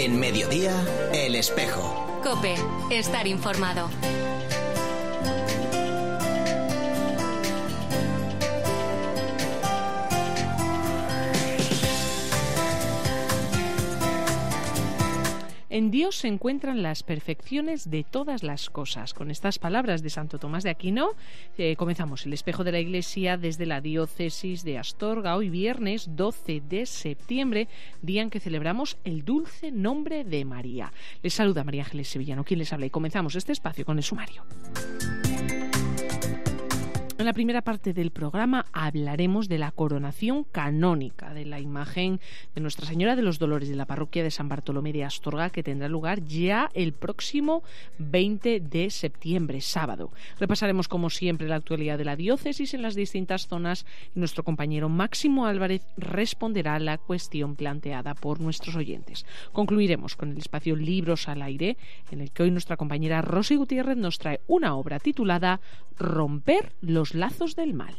En Mediodía, El Espejo. COPE, estar informado. En Dios se encuentran las perfecciones de todas las cosas. Con estas palabras de Santo Tomás de Aquino comenzamos el Espejo de la Iglesia desde la diócesis de Astorga, hoy viernes 12 de septiembre, día en que celebramos el dulce nombre de María. Les saluda María Ángeles Sevillano, quien les habla, y comenzamos este espacio con el sumario. En la primera parte del programa hablaremos de la coronación canónica de la imagen de Nuestra Señora de los Dolores de la parroquia de San Bartolomé de Astorga, que tendrá lugar ya el próximo 20 de septiembre, sábado. Repasaremos, como siempre, la actualidad de la diócesis en las distintas zonas y nuestro compañero Máximo Álvarez responderá a la cuestión planteada por nuestros oyentes. Concluiremos con el espacio Libros al Aire, en el que hoy nuestra compañera Rosy Gutiérrez nos trae una obra titulada Romper los lazos del mal.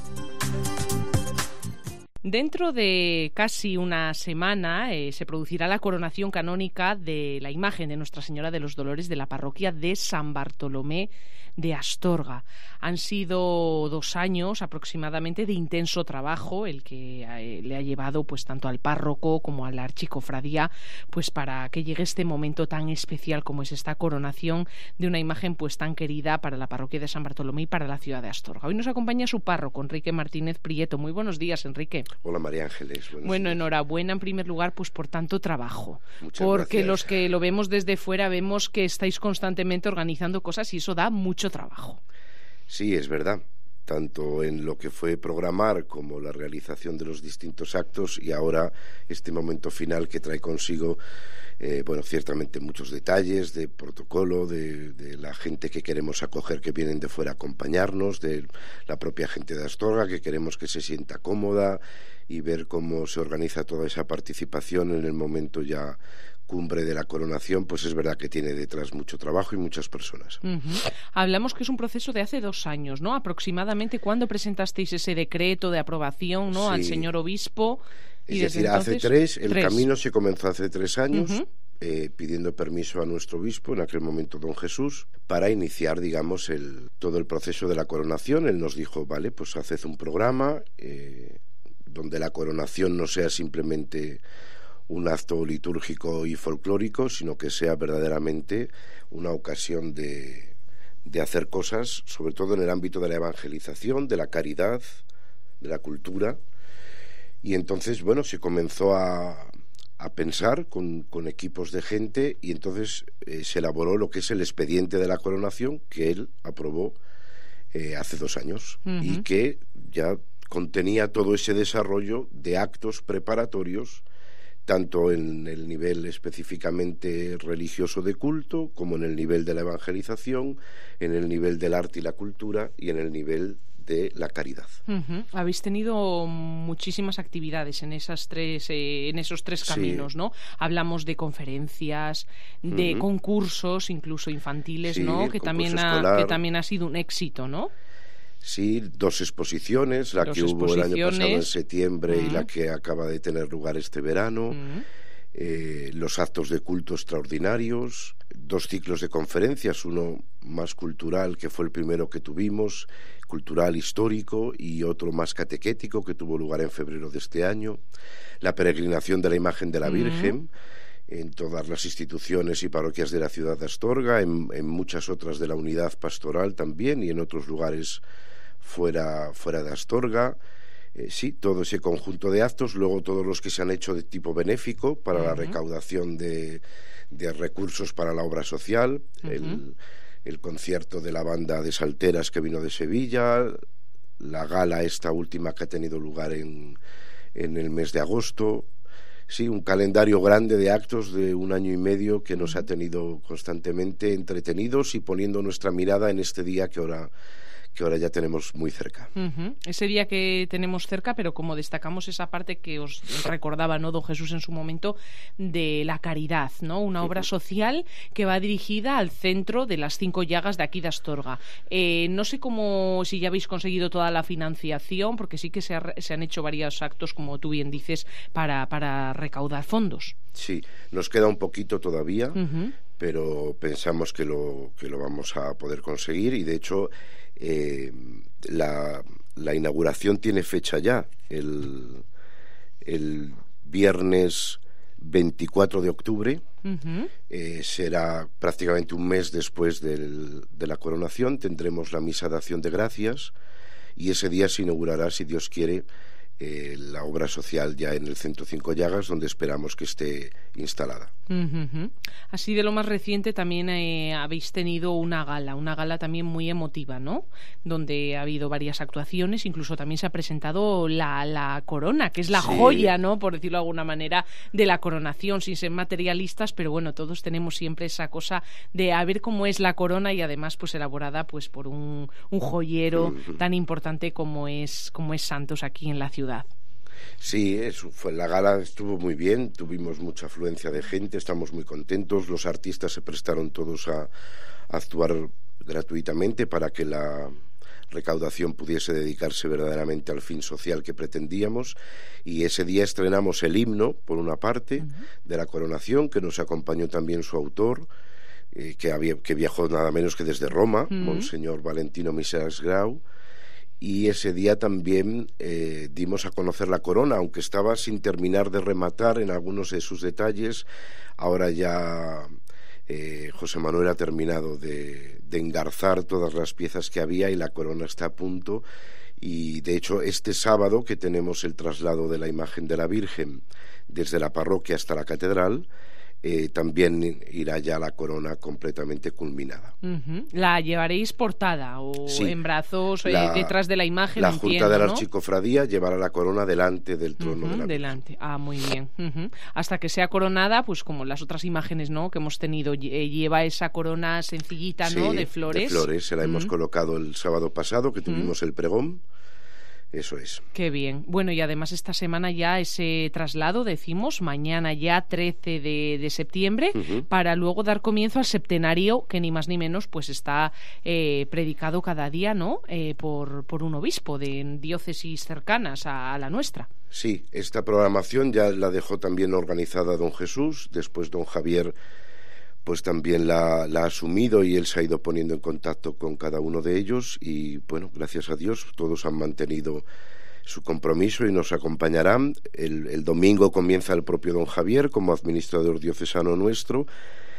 Dentro de casi una semana se producirá la coronación canónica de la imagen de Nuestra Señora de los Dolores de la parroquia de San Bartolomé de Astorga. Han sido 2 años aproximadamente de intenso trabajo el que le ha llevado pues tanto al párroco como a la archicofradía pues para que llegue este momento tan especial como es esta coronación de una imagen pues tan querida para la parroquia de San Bartolomé y para la ciudad de Astorga. Hoy nos acompaña su párroco, Enrique Martínez Prieto. Muy buenos días, Enrique. Hola, María Ángeles. Bueno, enhorabuena en primer lugar pues por tanto trabajo. Muchas porque gracias. Los que lo vemos desde fuera vemos que estáis constantemente organizando cosas y eso da mucho trabajo. Sí, es verdad. Tanto en lo que fue programar como la realización de los distintos actos y ahora este momento final que trae consigo, ciertamente muchos detalles de protocolo, de la gente que queremos acoger que vienen de fuera a acompañarnos, de la propia gente de Astorga que queremos que se sienta cómoda y ver cómo se organiza toda esa participación en el momento ya cumbre de la coronación, pues es verdad que tiene detrás mucho trabajo y muchas personas. Hablamos que es un proceso de hace 2 años, ¿no? Aproximadamente, ¿cuándo presentasteis ese decreto de aprobación, ¿no? Sí. Al señor obispo. Es decir, hace 3, el camino se comenzó hace 3 años, pidiendo permiso a nuestro obispo, en aquel momento don Jesús, para iniciar, digamos, todo el proceso de la coronación. Él nos dijo, vale, pues haced un programa donde la coronación no sea simplemente un acto litúrgico y folclórico, sino que sea verdaderamente una ocasión de hacer cosas, sobre todo en el ámbito de la evangelización, de la caridad, de la cultura. Y entonces, se comenzó a pensar con equipos de gente y entonces se elaboró lo que es el expediente de la coronación que él aprobó hace 2 años y que ya contenía todo ese desarrollo de actos preparatorios tanto en el nivel específicamente religioso de culto, como en el nivel de la evangelización, en el nivel del arte y la cultura y en el nivel de la caridad. Habéis tenido muchísimas actividades en esos 3 caminos, sí. ¿No? Hablamos de conferencias, de concursos, incluso infantiles, sí, ¿no? Que también ha sido un éxito, ¿no? Sí, 2 exposiciones, la que hubo el año pasado en septiembre y la que acaba de tener lugar este verano, los actos de culto extraordinarios, 2 ciclos de conferencias, uno más cultural, que fue el primero que tuvimos, cultural histórico, y otro más catequético, que tuvo lugar en febrero de este año, la peregrinación de la imagen de la Virgen, en todas las instituciones y parroquias de la ciudad de Astorga, en muchas otras de la unidad pastoral también y en otros lugares fuera de Astorga. Sí, todo ese conjunto de actos, luego todos los que se han hecho de tipo benéfico para la recaudación de recursos para la obra social, el concierto de la banda de Salteras que vino de Sevilla, la gala esta última que ha tenido lugar en el mes de agosto. Sí, un calendario grande de actos de 1 año y medio que nos ha tenido constantemente entretenidos y poniendo nuestra mirada en este día que que ahora ya tenemos muy cerca. Ese día que tenemos cerca, pero como destacamos esa parte que os recordaba, ¿no, don Jesús, en su momento, de la caridad, ¿no? Una obra social que va dirigida al centro de las 5 llagas de aquí de Astorga. No sé si ya habéis conseguido toda la financiación, porque sí que se han hecho varios actos, como tú bien dices, para recaudar fondos. Sí, nos queda un poquito todavía, pero pensamos que lo vamos a poder conseguir, y de hecho la inauguración tiene fecha ya, el viernes 24 de octubre, será prácticamente un mes después de la coronación. Tendremos la misa de acción de gracias y ese día se inaugurará, si Dios quiere, la obra social ya en el Centro 5 Llagas, donde esperamos que esté instalada. Así, de lo más reciente, también habéis tenido una gala también muy emotiva, ¿no? Donde ha habido varias actuaciones, incluso también se ha presentado la corona, que es la joya, ¿no?, por decirlo de alguna manera, de la coronación, sin ser materialistas, pero bueno, todos tenemos siempre esa cosa de a ver cómo es la corona, y además pues elaborada pues por un joyero tan importante como es Santos aquí en la ciudad. Sí, la gala estuvo muy bien, tuvimos mucha afluencia de gente, estamos muy contentos, los artistas se prestaron todos a actuar gratuitamente para que la recaudación pudiese dedicarse verdaderamente al fin social que pretendíamos, y ese día estrenamos el himno, por una parte, de la coronación, que nos acompañó también su autor, que viajó nada menos que desde Roma, Monseñor Valentino Miseras Grau. Y ese día también dimos a conocer la corona, aunque estaba sin terminar de rematar en algunos de sus detalles. Ahora ya José Manuel ha terminado de engarzar todas las piezas que había, y la corona está a punto. Y de hecho este sábado, que tenemos el traslado de la imagen de la Virgen desde la parroquia hasta la catedral, también irá ya la corona completamente culminada. ¿La llevaréis portada o en brazos, detrás de la imagen? La Junta de la Archicofradía llevará la corona delante del trono de la delante. Muy bien. Hasta que sea coronada, pues como las otras imágenes, ¿no?, que hemos tenido, lleva esa corona sencillita, ¿no?, de flores. De flores, se la hemos colocado el sábado pasado, que tuvimos el pregón. Eso es. Qué bien. Bueno, y además esta semana ya ese traslado, decimos, mañana ya 13 de septiembre, para luego dar comienzo al septenario, que ni más ni menos pues está predicado cada día, ¿no?, por un obispo de diócesis cercanas a la nuestra. Sí, esta programación ya la dejó también organizada don Jesús, después don Javier pues también la ha asumido, y él se ha ido poniendo en contacto con cada uno de ellos, y bueno, gracias a Dios todos han mantenido su compromiso y nos acompañarán. El domingo comienza el propio don Javier como administrador diocesano nuestro,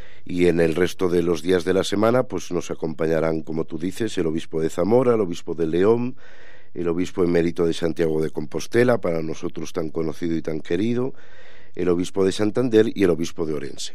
y en el resto de los días de la semana pues nos acompañarán, como tú dices, el obispo de Zamora, el obispo de León, el obispo emérito de Santiago de Compostela, para nosotros tan conocido y tan querido, el obispo de Santander y el obispo de Orense.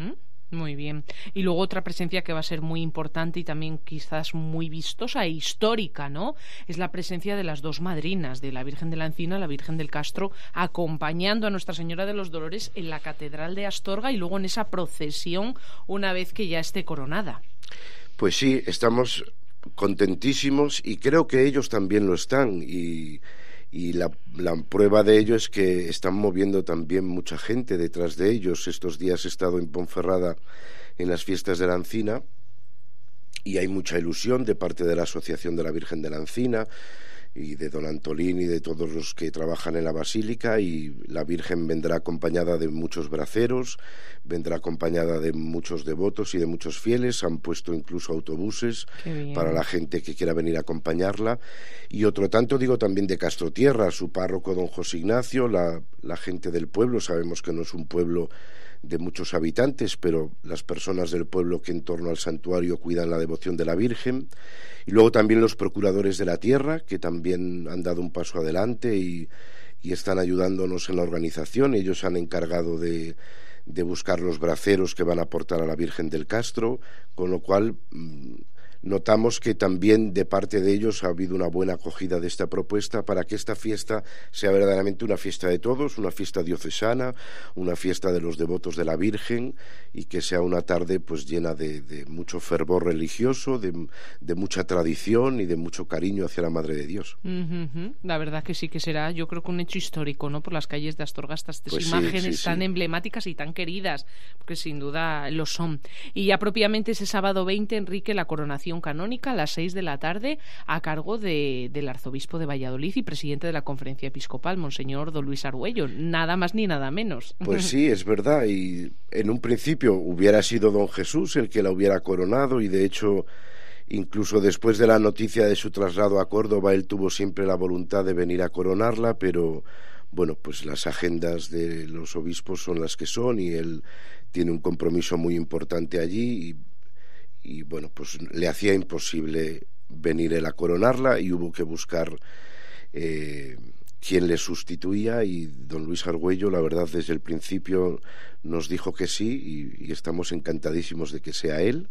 Muy bien. Y luego otra presencia que va a ser muy importante y también quizás muy vistosa e histórica, ¿no?, es la presencia de las dos madrinas, de la Virgen de la Encina y la Virgen del Castro, acompañando a Nuestra Señora de los Dolores en la Catedral de Astorga, y luego en esa procesión una vez que ya esté coronada. Pues sí, estamos contentísimos, y creo que ellos también lo están, y la prueba de ello es que están moviendo también mucha gente detrás de ellos. Estos días he estado en Ponferrada en las fiestas de la Encina, y hay mucha ilusión de parte de la Asociación de la Virgen de la Encina y de don Antolín y de todos los que trabajan en la Basílica, y la Virgen vendrá acompañada de muchos braceros, vendrá acompañada de muchos devotos y de muchos fieles. Han puesto incluso autobuses para la gente que quiera venir a acompañarla, y otro tanto, digo, también de Castrotierra, su párroco don José Ignacio, la gente del pueblo. Sabemos que no es un pueblo de muchos habitantes, pero las personas del pueblo que en torno al santuario cuidan la devoción de la Virgen, y luego también los procuradores de la tierra, que también han dado un paso adelante y están ayudándonos en la organización. Ellos se han encargado de buscar los braceros que van a aportar a la Virgen del Castro, con lo cual notamos que también de parte de ellos ha habido una buena acogida de esta propuesta para que esta fiesta sea verdaderamente una fiesta de todos, una fiesta diocesana, una fiesta de los devotos de la Virgen, y que sea una tarde pues llena de mucho fervor religioso, de mucha tradición y de mucho cariño hacia la Madre de Dios. La verdad que sí que será, yo creo que un hecho histórico, ¿no? Por las calles de Astorga, estas Pues imágenes tan emblemáticas y tan queridas, porque sin duda lo son. Y ya propiamente ese sábado 20, Enrique, la coronación canónica a las 6 de la tarde a cargo del arzobispo de Valladolid y presidente de la Conferencia Episcopal, Monseñor don Luis Argüello, nada más ni nada menos. Pues sí, es verdad, y en un principio hubiera sido don Jesús el que la hubiera coronado, y de hecho, incluso después de la noticia de su traslado a Córdoba, él tuvo siempre la voluntad de venir a coronarla, pero bueno, pues las agendas de los obispos son las que son, y él tiene un compromiso muy importante allí, y bueno, pues le hacía imposible venir él a coronarla, y hubo que buscar quién le sustituía, y don Luis Argüello, la verdad, desde el principio nos dijo que sí, y estamos encantadísimos de que sea él.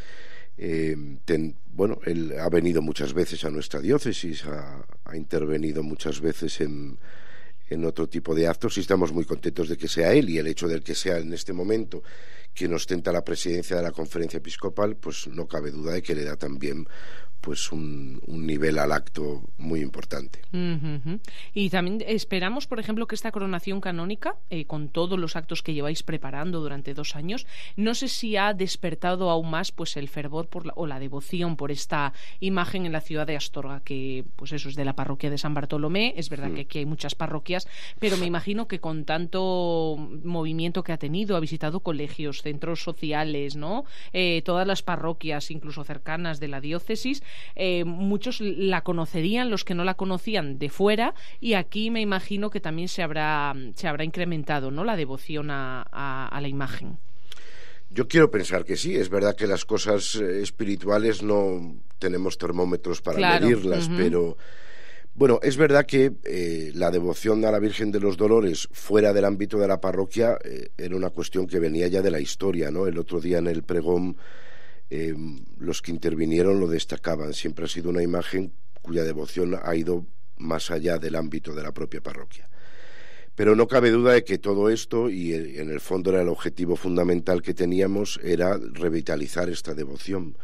Bueno, él ha venido muchas veces a nuestra diócesis, ha intervenido muchas veces en otro tipo de actos, y estamos muy contentos de que sea él, y el hecho de que sea en este momento quien ostenta la presidencia de la Conferencia Episcopal, pues no cabe duda de que le da también pues un nivel al acto muy importante. Y también esperamos, por ejemplo, que esta coronación canónica, con todos los actos que lleváis preparando durante 2 años, no sé si ha despertado aún más pues el fervor o la devoción por esta imagen en la ciudad de Astorga, que pues eso es de la parroquia de San Bartolomé. Es verdad que aquí hay muchas parroquias, pero me imagino que con tanto movimiento que ha tenido, ha visitado colegios, centros sociales, ¿no? Todas las parroquias, incluso cercanas de la diócesis, muchos la conocerían, los que no la conocían de fuera, y aquí me imagino que también se habrá incrementado, ¿no?, la devoción a la imagen. Yo quiero pensar que sí. Es verdad que las cosas espirituales no tenemos termómetros para medirlas, pero bueno, es verdad que la devoción a la Virgen de los Dolores fuera del ámbito de la parroquia era una cuestión que venía ya de la historia, ¿no? El otro día en el pregón los que intervinieron lo destacaban. Siempre ha sido una imagen cuya devoción ha ido más allá del ámbito de la propia parroquia. Pero no cabe duda de que todo esto, y en el fondo era el objetivo fundamental que teníamos, era revitalizar esta devoción.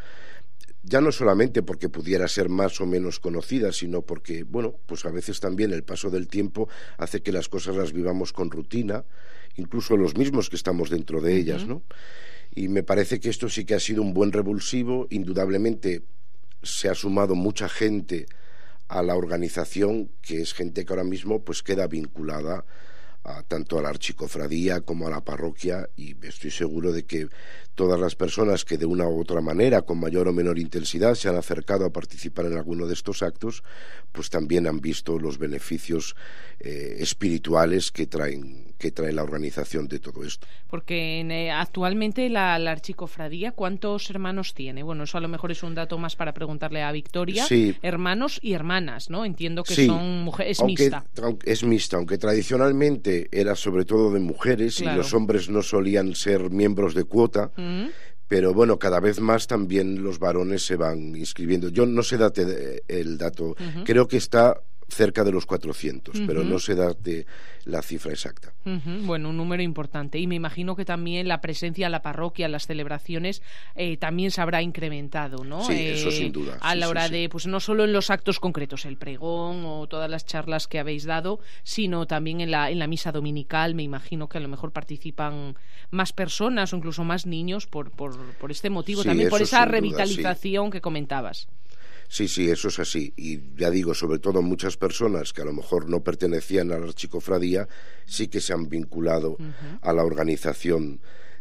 Ya no solamente porque pudiera ser más o menos conocida, sino porque, bueno, pues a veces también el paso del tiempo hace que las cosas las vivamos con rutina, incluso los mismos que estamos dentro de ellas, ¿no? Y me parece que esto sí que ha sido un buen revulsivo. Indudablemente se ha sumado mucha gente a la organización, que es gente que ahora mismo pues queda vinculada tanto a la archicofradía como a la parroquia, y estoy seguro de que todas las personas que de una u otra manera, con mayor o menor intensidad, se han acercado a participar en alguno de estos actos, pues también han visto los beneficios espirituales que trae la organización de todo esto. Porque actualmente la archicofradía, ¿cuántos hermanos tiene? Bueno, eso a lo mejor es un dato más para preguntarle a Victoria. Sí. Hermanos y hermanas, ¿no? Entiendo que sí, son mujeres, mixta. Es mixta, aunque tradicionalmente era sobre todo de mujeres, y los hombres no solían ser miembros de cuota. Pero bueno, cada vez más también los varones se van inscribiendo. Yo no sé darte el dato, creo que está cerca de los 400, pero no se da la cifra exacta. Bueno, un número importante. Y me imagino que también la presencia en la parroquia, las celebraciones, también se habrá incrementado, ¿no? Sí, eso sin duda. A la hora de, pues no solo en los actos concretos, el pregón o todas las charlas que habéis dado, sino también en la misa dominical. Me imagino que a lo mejor participan más personas o incluso más niños por este motivo, también por esa revitalización que comentabas. Sí, eso es así. Y ya digo, sobre todo muchas personas que a lo mejor no pertenecían a la archicofradía sí que se han vinculado a la organización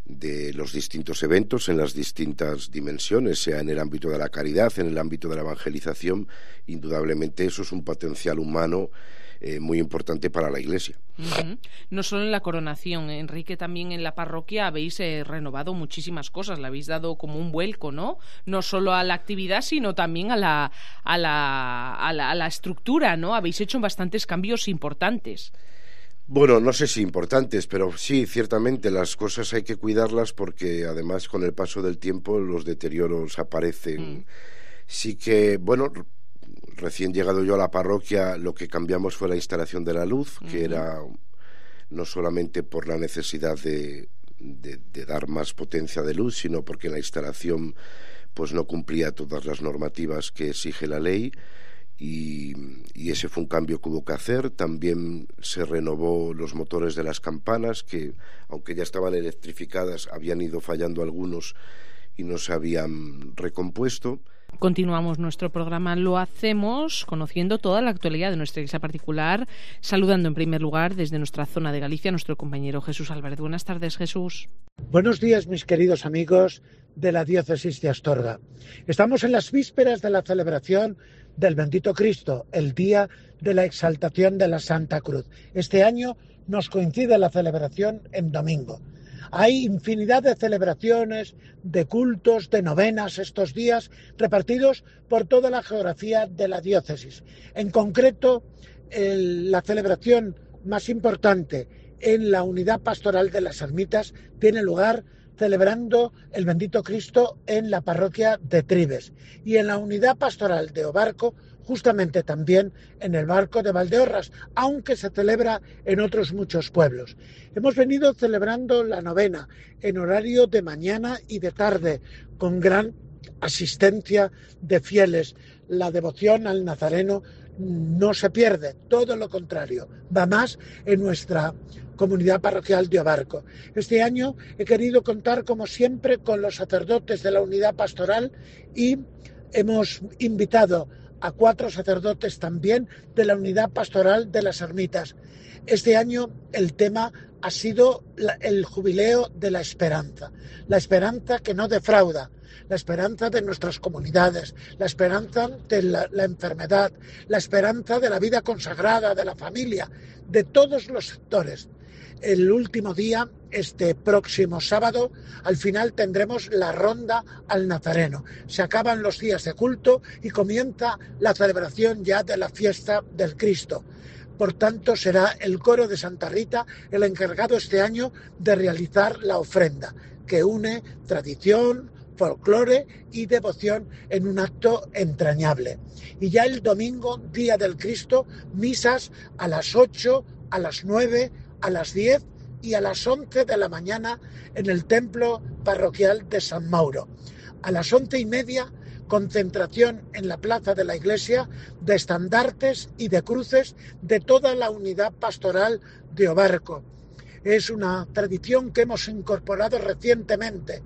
de los distintos eventos en las distintas dimensiones, sea en el ámbito de la caridad, en el ámbito de la evangelización. Indudablemente eso es un potencial humano muy importante para la Iglesia. No solo en la coronación, Enrique, también en la parroquia habéis renovado muchísimas cosas, le habéis dado como un vuelco, ¿no? No solo a la actividad, sino también a la estructura, ¿no? Habéis hecho bastantes cambios importantes. Bueno, no sé si importantes, pero sí, ciertamente las cosas hay que cuidarlas, porque además con el paso del tiempo los deterioros aparecen Sí que, bueno, recién llegado yo a la parroquia, lo que cambiamos fue la instalación de la luz, que era no solamente por la necesidad de dar más potencia de luz, sino porque la instalación pues no cumplía todas las normativas que exige la ley, y ese fue un cambio que hubo que hacer. También se renovó los motores de las campanas, que aunque ya estaban electrificadas, habían ido fallando algunos y no se habían recompuesto. Continuamos nuestro programa, lo hacemos conociendo toda la actualidad de nuestra iglesia particular, saludando en primer lugar desde nuestra zona de Galicia a nuestro compañero Jesús Álvarez. Buenas tardes, Jesús. Buenos días, mis queridos amigos de la diócesis de Astorga. Estamos en las vísperas de la celebración del Bendito Cristo, el día de la exaltación de la Santa Cruz. Este año nos coincide la celebración en domingo. Hay infinidad de celebraciones, de cultos, de novenas estos días repartidos por toda la geografía de la diócesis. En concreto, la celebración más importante en la unidad pastoral de las ermitas tiene lugar celebrando el Bendito Cristo en la parroquia de Tribes, y en la unidad pastoral de Obarco justamente también en el Barco de Valdeorras, aunque se celebra en otros muchos pueblos. Hemos venido celebrando la novena en horario de mañana y de tarde, con gran asistencia de fieles. La devoción al Nazareno no se pierde, todo lo contrario, va más en nuestra comunidad parroquial de Obarco. Este año he querido contar, como siempre, con los sacerdotes de la unidad pastoral, y hemos invitado a 4 sacerdotes también de la unidad pastoral de las ermitas. Este año el tema ha sido el jubileo de la esperanza que no defrauda, la esperanza de nuestras comunidades, la esperanza de la enfermedad, la esperanza de la vida consagrada, de la familia, de todos los sectores. El último día, este próximo sábado, al final tendremos la ronda al Nazareno. Se acaban los días de culto y comienza la celebración ya de la fiesta del Cristo. Por tanto, será el coro de Santa Rita el encargado este año de realizar la ofrenda, que une tradición, folclore y devoción en un acto entrañable. Y ya el domingo, día del Cristo, misas a las 8, a las 9, a las 10 y a las 11 de la mañana en el templo parroquial de San Mauro. A las 11:30, concentración en la plaza de la iglesia de estandartes y de cruces de toda la unidad pastoral de Obarco. Es una tradición que hemos incorporado recientemente.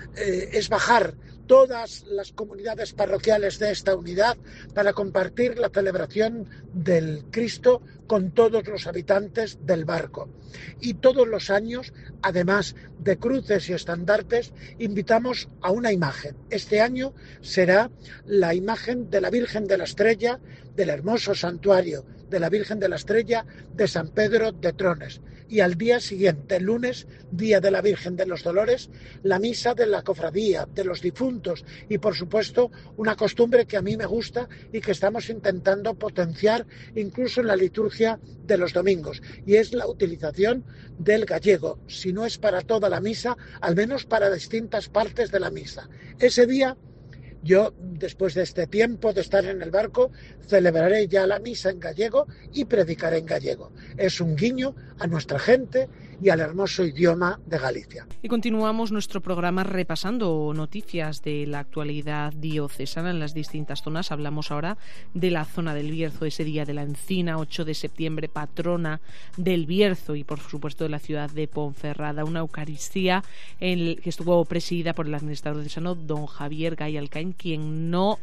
Es bajar todas las comunidades parroquiales de esta unidad para compartir la celebración del Cristo con todos los habitantes del barco. Y todos los años, además de cruces y estandartes, invitamos a una imagen. Este año será la imagen de la Virgen de la Estrella, del hermoso santuario de la Virgen de la Estrella de San Pedro de Trones. Y al día siguiente, el lunes, día de la Virgen de los Dolores, la misa de la cofradía, de los difuntos, y por supuesto una costumbre que a mí me gusta y que estamos intentando potenciar incluso en la liturgia de los domingos, y es la utilización del gallego, si no es para toda la misa, al menos para distintas partes de la misa. Ese día, yo, después de este tiempo de estar en el barco, celebraré ya la misa en gallego y predicaré en gallego. Es un guiño a nuestra gente y al hermoso idioma de Galicia. Y continuamos nuestro programa repasando noticias de la actualidad diocesana en las distintas zonas. Hablamos ahora de la zona del Bierzo, ese día de la Encina, 8 de septiembre, patrona del Bierzo, y por supuesto de la ciudad de Ponferrada. Una Eucaristía que estuvo presidida por el administrador diocesano, don Javier Gay Alcaín, quien no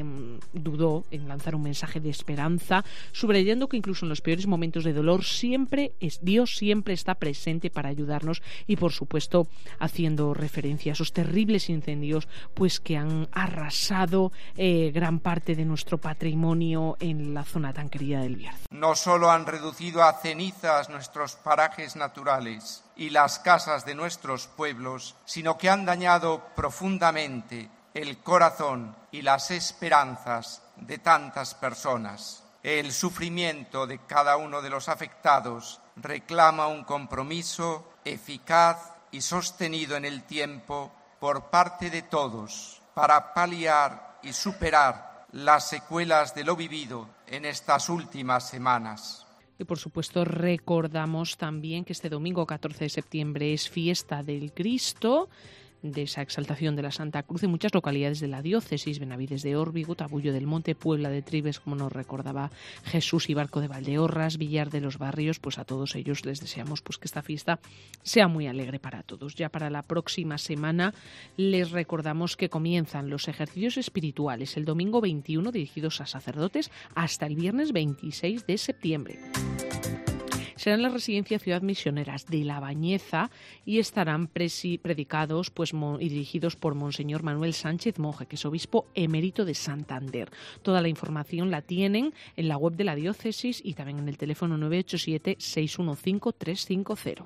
dudó en lanzar un mensaje de esperanza, subrayando que incluso en los peores momentos de dolor Dios siempre está presente para ayudarnos, y por supuesto haciendo referencia a esos terribles incendios pues que han arrasado gran parte de nuestro patrimonio en la zona tan querida del Bierzo. No solo han reducido a cenizas nuestros parajes naturales y las casas de nuestros pueblos, sino que han dañado profundamente el corazón y las esperanzas de tantas personas. El sufrimiento de cada uno de los afectados reclama un compromiso eficaz y sostenido en el tiempo por parte de todos para paliar y superar las secuelas de lo vivido en estas últimas semanas. Y por supuesto recordamos también que este domingo 14 de septiembre es fiesta del Cristo, de esa exaltación de la Santa Cruz en muchas localidades de la diócesis: Benavides de Órbigo, Tabullo del Monte, Puebla de Tribes, como nos recordaba Jesús, y Barco de Valdeorras, Villar de los Barrios. Pues a todos ellos les deseamos pues que esta fiesta sea muy alegre para todos. Ya para la próxima semana les recordamos que comienzan los ejercicios espirituales el domingo 21 dirigidos a sacerdotes hasta el viernes 26 de septiembre. Serán las residencias Ciudad Misioneras de La Bañeza y estarán predicados y dirigidos por Monseñor Manuel Sánchez Monje, que es obispo emérito de Santander. Toda la información la tienen en la web de la diócesis y también en el teléfono 987-615-350.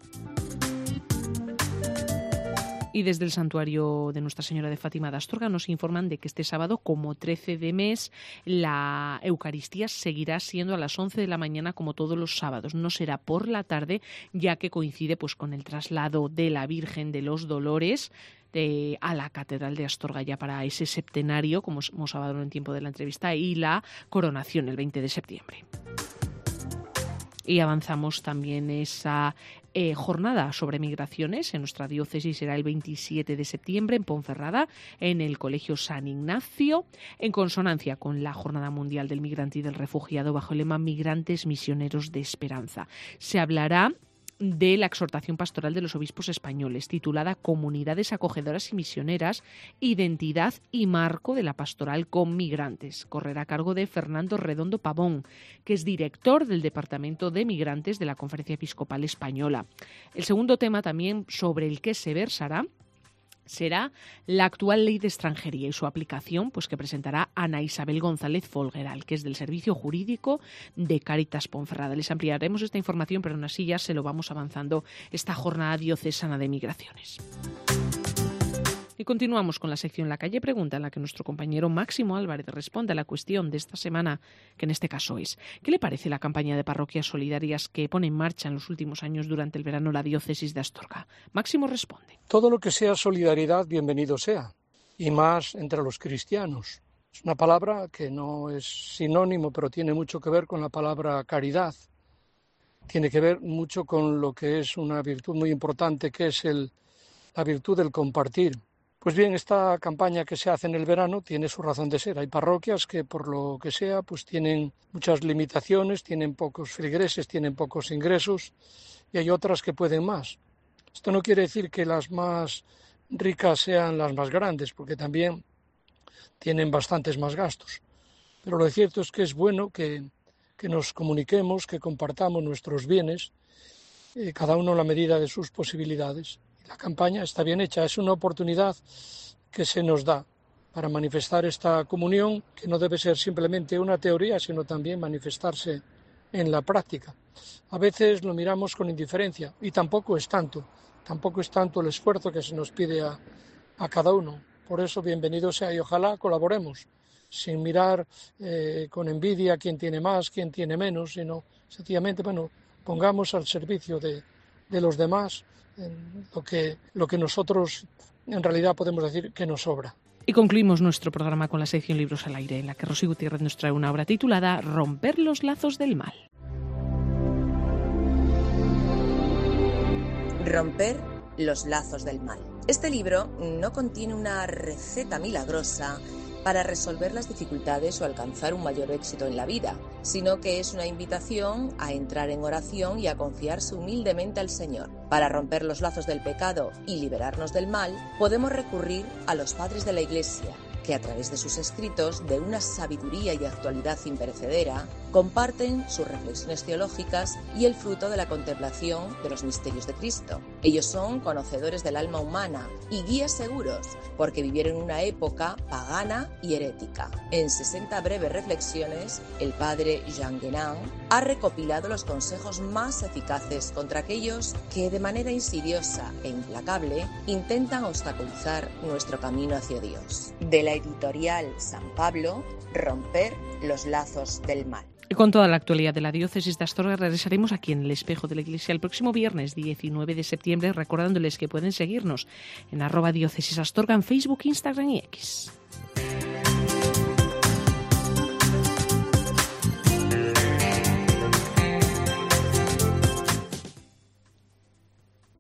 Y desde el santuario de Nuestra Señora de Fátima de Astorga nos informan de que este sábado, como 13 de mes, la Eucaristía seguirá siendo a las 11 de la mañana como todos los sábados. No será por la tarde, ya que coincide pues con el traslado de la Virgen de los Dolores a la Catedral de Astorga ya para ese septenario, como hemos hablado en el tiempo de la entrevista, y la coronación el 20 de septiembre. Y avanzamos también esa jornada sobre migraciones en nuestra diócesis. Será el 27 de septiembre en Ponferrada, en el Colegio San Ignacio, en consonancia con la Jornada Mundial del Migrante y del Refugiado, bajo el lema Migrantes Misioneros de Esperanza. Se hablará de la exhortación pastoral de los obispos españoles, titulada Comunidades acogedoras y misioneras, identidad y marco de la pastoral con migrantes. Correrá a cargo de Fernando Redondo Pavón, que es director del Departamento de Migrantes de la Conferencia Episcopal Española. El segundo tema también sobre el que se versará será la actual ley de extranjería y su aplicación, pues que presentará Ana Isabel González Folgueral, que es del Servicio Jurídico de Cáritas Ponferrada. Les ampliaremos esta información, pero aún así ya se lo vamos avanzando esta jornada diocesana de migraciones. Y continuamos con la sección La Calle Pregunta, en la que nuestro compañero Máximo Álvarez responde a la cuestión de esta semana, que en este caso es: ¿qué le parece la campaña de parroquias solidarias que pone en marcha en los últimos años durante el verano la diócesis de Astorga? Máximo responde: todo lo que sea solidaridad, bienvenido sea, y más entre los cristianos. Es una palabra que no es sinónimo, pero tiene mucho que ver con la palabra caridad. Tiene que ver mucho con lo que es una virtud muy importante, que es la virtud del compartir. Pues bien, esta campaña que se hace en el verano tiene su razón de ser. Hay parroquias que, por lo que sea, pues tienen muchas limitaciones, tienen pocos feligreses, tienen pocos ingresos, y hay otras que pueden más. Esto no quiere decir que las más ricas sean las más grandes, porque también tienen bastantes más gastos. Pero lo cierto es que es bueno que nos comuniquemos, que compartamos nuestros bienes, cada uno a la medida de sus posibilidades. La campaña está bien hecha, es una oportunidad que se nos da para manifestar esta comunión, que no debe ser simplemente una teoría, sino también manifestarse en la práctica. A veces lo miramos con indiferencia y tampoco es tanto el esfuerzo que se nos pide a cada uno. Por eso, bienvenido sea y ojalá colaboremos, sin mirar con envidia quién tiene más, quién tiene menos, sino sencillamente, pongamos al servicio de los demás lo que nosotros en realidad podemos decir que nos sobra. Y concluimos nuestro programa con la sección Libros al Aire, en la que Rosy Gutiérrez nos trae una obra titulada Romper los lazos del mal. Romper los lazos del mal. Este libro no contiene una receta milagrosa para resolver las dificultades o alcanzar un mayor éxito en la vida, sino que es una invitación a entrar en oración y a confiarse humildemente al Señor. Para romper los lazos del pecado y liberarnos del mal, podemos recurrir a los padres de la Iglesia, que a través de sus escritos, de una sabiduría y actualidad imperecedera, comparten sus reflexiones teológicas y el fruto de la contemplación de los misterios de Cristo. Ellos son conocedores del alma humana y guías seguros, porque vivieron una época pagana y herética. En 60 breves reflexiones, el padre Jean Guénin ha recopilado los consejos más eficaces contra aquellos que, de manera insidiosa e implacable, intentan obstaculizar nuestro camino hacia Dios. De la editorial San Pablo, Romper los lazos del mal. Y con toda la actualidad de la diócesis de Astorga regresaremos aquí en el Espejo de la Iglesia el próximo viernes 19 de septiembre, recordándoles que pueden seguirnos en @diócesisastorga en Facebook, Instagram y X.